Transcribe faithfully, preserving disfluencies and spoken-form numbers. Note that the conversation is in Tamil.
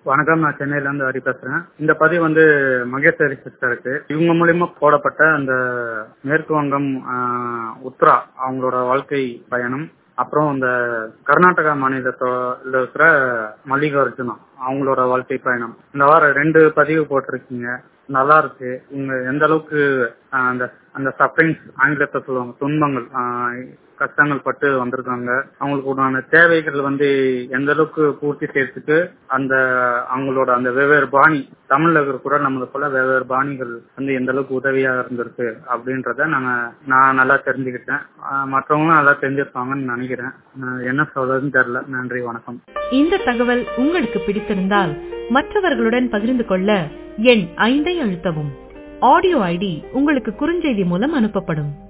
வணக்கம், நான் சென்னையில இருந்து ஹரி பேசுறேன். இந்த பதிவு வந்து மகேஸ்வரி சிஸ்டருக்கு இவங்க மூலியமா போடப்பட்ட அந்த மேற்கு வங்கம் ஆஹ், உத்ரா அவங்களோட வாழ்க்கை பயணம், அப்புறம் இந்த கர்நாடகா மாநிலத்துல இருக்கிற மல்லிகார்ஜுனா அவங்களோட வாழ்க்கை பயணம், இந்த வாரம் ரெண்டு பதிவு போட்டிருக்கீங்க. நல்லா இருக்கு. இவங்க எந்த அளவுக்கு ஆஹ், அந்த அந்த சஃபரிங்ஸ் ஆங்கிலத்தை சொல்லுவாங்க, துன்பங்கள், ஆஹ், கஷ்டங்கள் பட்டு வந்திருக்காங்க. அவங்களுக்கு உண்டான தேவைகள் வந்து எந்த அளவுக்கு பூர்த்தி செய்யறதுக்கு அந்த அவங்களோட அந்த வெவ்வேறு பாணி, தமிழ்ல இருக்கிற கூட நம்மளுக்கு போல வெவ்வேறு பாணிகள் வந்து எந்த அளவுக்கு உதவியா இருந்திருக்கு அப்படின்றத நாங்க நான் நல்லா தெரிஞ்சுக்கிட்டேன். ஆஹ் மற்றவங்களும் நல்லா தெரிஞ்சிருப்பாங்கன்னு நினைக்கிறேன். ஆஹ் என்ன சொல்றதுன்னு தெரியல. நன்றி, வணக்கம். இந்த தகவல் உங்களுக்கு பிடித்திருந்தால் மற்றவர்களுடன் பகிர்ந்து கொள்ள எண் ஐந்தை அழுத்தவும். ஆடியோ ஐடி உங்களுக்கு குறுஞ்செய்தி மூலம் அனுப்பப்படும்.